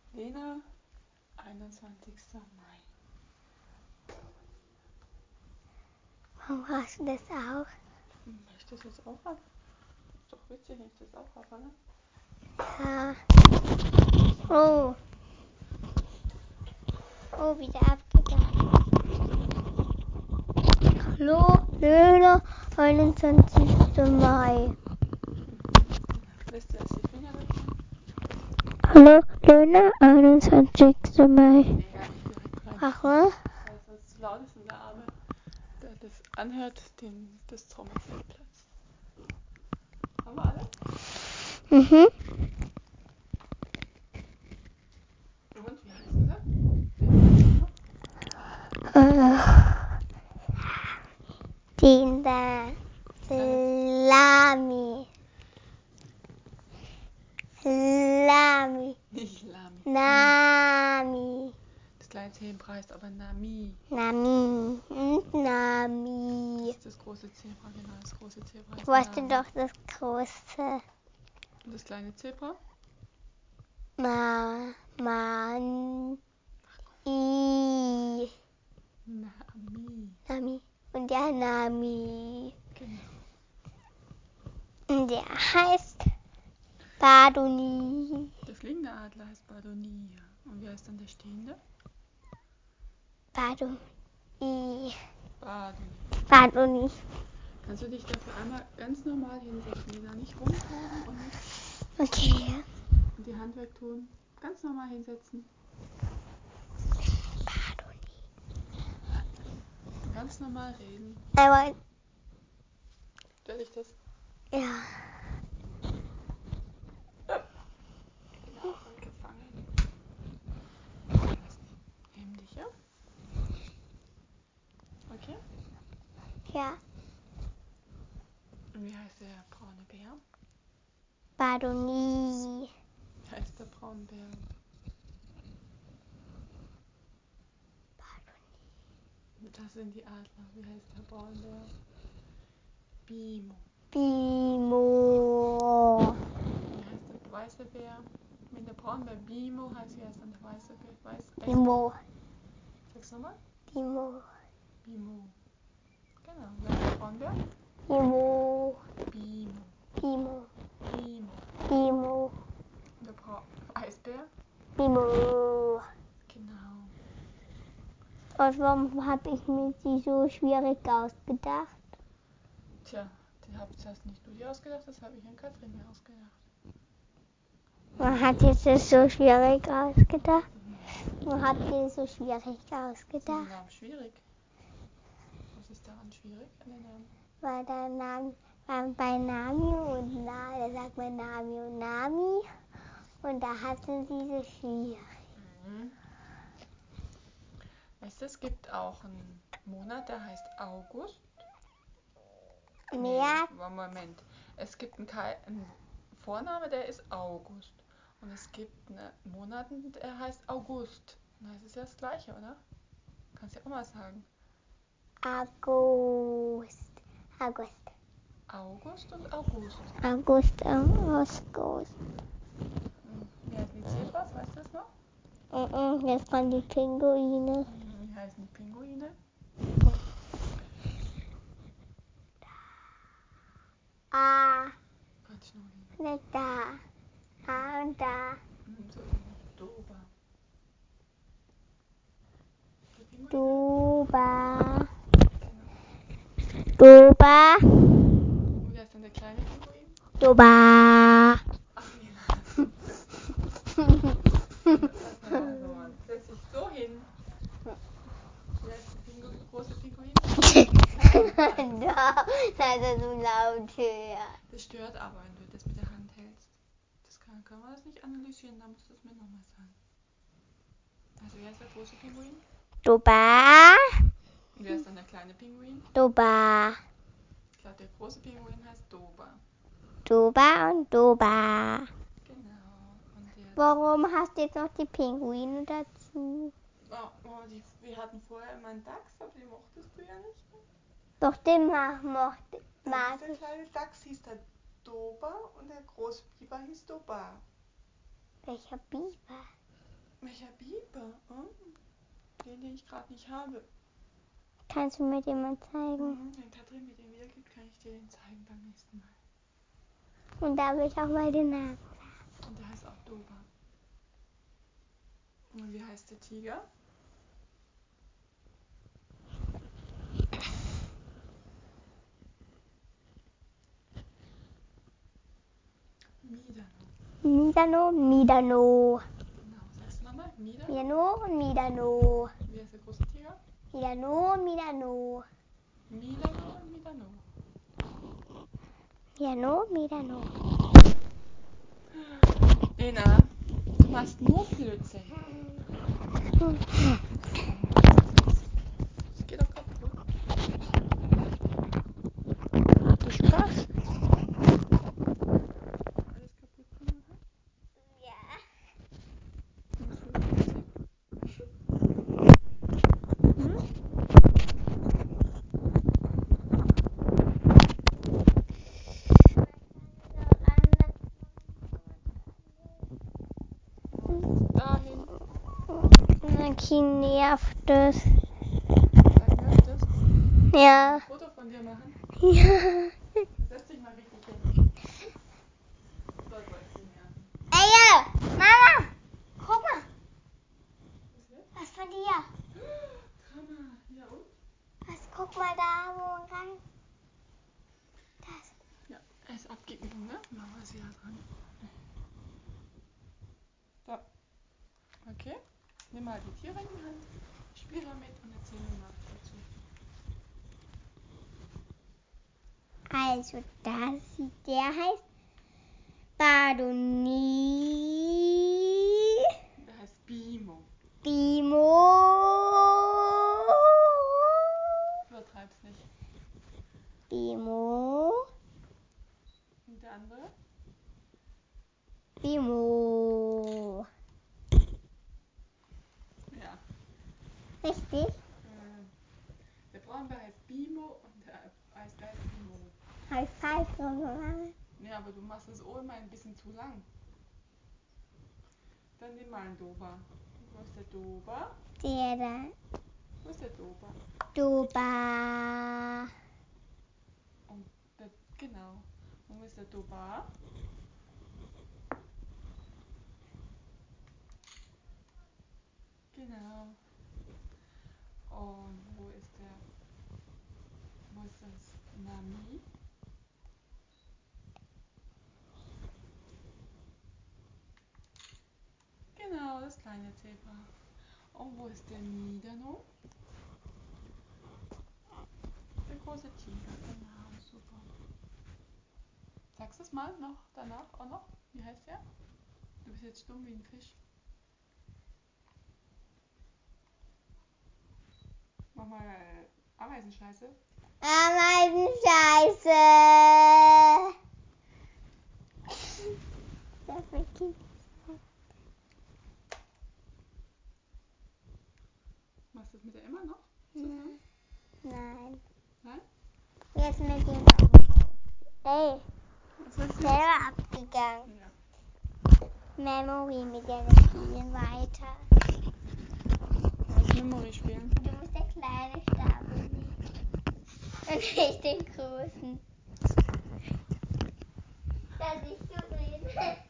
Lena, 21. Mai. Warum hast du das auch? Möchtest du das jetzt auch haben? Ist doch witzig, wenn ich das auch habe, ne? Ja. Oh. Oh, wieder abgegangen. Hallo, Lena, 21. Mai. Lässt du erst die Finger weg? Hallo, Lena, 21. Mai. Nee, gar nicht direkt rein. Warum? Weil es sonst zu laut ist und der Arme, der das anhört, das Trommelfell platzt. Haben wir alle? Mhm. Und, wie heißen sie? Wen Den da. Lami. Lami. Nicht Lami. Nami. Das kleine Zebra heißt aber Nami. Nami. Und Nami. Das ist das große Zebra, genau. Das große Zebra Ich heißt wollte Nami. doch das große. Und das kleine Zebra? Man. I. Nami. Nami. Und der Nami. Genau. Und der heißt Badoni. Der fliegende Adler heißt Badonia. Und wie heißt dann der stehende? Badoni. Badoni. Kannst du dich dafür einmal ganz normal hinsetzen, Lena? Nicht rumtoben und nicht Okay. die Hand wegtun. Ganz normal hinsetzen. Badoni. Und ganz normal reden. Aber, Stell dich das? ja. Genau, und gefangen. Nimm dich, ja? Okay? Ja. Und wie heißt der braune Bär? Badoni. Wie heißt der braune Bär? Das sind die Adler. Wie heißt der braune Bär? Bimo. Bimo. Wie heißt der weiße Bär? Wenn der braune Bär Bimo heißt, wie heißt dann der weiße Bär? Bimo. Sag's nochmal. Bimo. Bimo. Genau. Wie heißt der braune Bär? Bimo. Bimo. Bimo. Bimo. Bimo. Und der Eisbär? Bimo. Genau. Und warum habe ich mir die so schwierig ausgedacht? Tja, das hast nicht du dir ausgedacht, das habe ich an Katrin mir ausgedacht. Man hat jetzt das so schwierig ausgedacht. Man hat dir so schwierig Ist der ausgedacht. Name schwierig? Was ist daran schwierig an den Namen? Weil der Name, bei Nami und da sagt man Nami und Nami. Und da hatten sie so schwierig. Mhm. Weißt du, es gibt auch einen Monat, der heißt August. März. Nee, Moment. Es gibt einen Vorname, der ist August. Und es gibt einen Monat, der heißt August. Und das ist ja das Gleiche, oder? Kannst du ja auch mal sagen. August. August und August. August. Wie heißen die Zebras? Weißt du das noch? Jetzt waren die Pinguine. Wie heißen die Pinguine? A. Ganz schnell. Nicht da. A und da. So ähnlich. Doba. Die Pinguine? Duba. Genau. Duba. Und wie heißt denn der kleine Pinguin? Duba. Ach, Lena. Lass mal so, Mann. Setz dich so hin. Wie heißt der große Pinguin? Da, dass er so laut hört. Das stört aber, wenn du das mit der Hand hältst. Können wir das nicht analysieren, dann musst du es mir nochmal sagen. Also, wie heißt der große Pinguin? Duba. Und wie heißt dann der kleine Pinguin? Duba. Ich glaube, der große Pinguin heißt Doba. Duba und Duba. Genau. Und jetzt. Warum hast du jetzt noch die Pinguine dazu? Wir hatten vorher immer einen Dachs, aber den mochtest du ja nicht. Doch den mag Der ich. kleine Dachs hieß der Doba und der große Biber hieß Doba. Welcher Biber? Welcher Biber? Den ich gerade nicht habe. Kannst du mir den mal zeigen? Wenn Katrin mir den wiedergibt, kann ich dir den zeigen beim nächsten Mal. Und da will ich auch mal den Namen. Und der heißt auch Doba. Und wie heißt der Tiger? Midano. Midano. Genau, sagst du nochmal? Midano. Midano und Midano. Wie heißt der große Tiger? Midano und Midano. Milano und Midano. Midano. Lena, du machst nur Blödsinn. Das geht doch kaputt. Du Spaß. Alles kaputt gemacht? Ja. Dahin. Naki nervt es. Sag, nervt es? Ja. Ein Foto von dir machen? Ja. Setz dich mal richtig hin. Soll euch die nerven. Ey, Mama, guck mal. Was von dir? Hammer. Ja und? Guck mal da, wo rein. Das. Ja, er ist abgegeben, ne? Mama ist wieder dran. So. Okay. Nimm mal die Tiere in die Hand. Spiel damit und erzähl mir mal was dazu. Also, der heißt Badoni. Der heißt Bimo. Bimo. Übertreib's nicht. Bimo. Und der andere? Bimo. Ja. Richtig? Der Braunbär heißt Bimo und der Eisbär heißt Bimo. Habe ich falsch gemacht? Ja, aber du machst das O immer ein bisschen zu lang. Dann nimm mal einen Doba. Wo ist der Doba? Der da. Wo ist der Doba? Doba. Und der, genau. Und wo ist der Doba? Genau. Und wo ist das Nami? Genau, das kleine Zebra. Und wo ist der Midano? Der große Tiger, genau, super. Sagst du es mal noch danach auch noch? Wie heißt der? Du bist jetzt stumm wie ein Fisch. Mach mal Ameisenscheiße. Ameisenscheiße. Das ist mein Kind. Machst du das mit der Emma noch zusammen? Nein. Nein? Jetzt mit dem Baum. Ey, Was willst du jetzt? selber abgegangen. Ja. Memory mit der spielen weiter. Was Memory spielen? Du musst der kleine Stapel nehmen. Und nicht den großen. Dass ich so rede.